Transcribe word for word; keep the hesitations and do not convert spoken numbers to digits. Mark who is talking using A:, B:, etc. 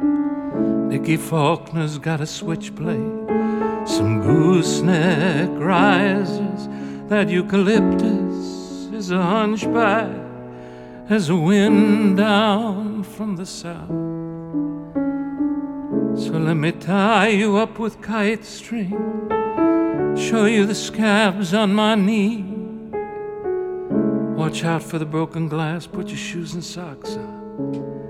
A: Nicky Faulkner's got a switchblade, some gooseneck risers. That eucalyptus is a hunchback as a wind down from the south. So let me tie you up with kite string, show you the scabs on my knee. Watch out for the broken glass, put your shoes and socks on.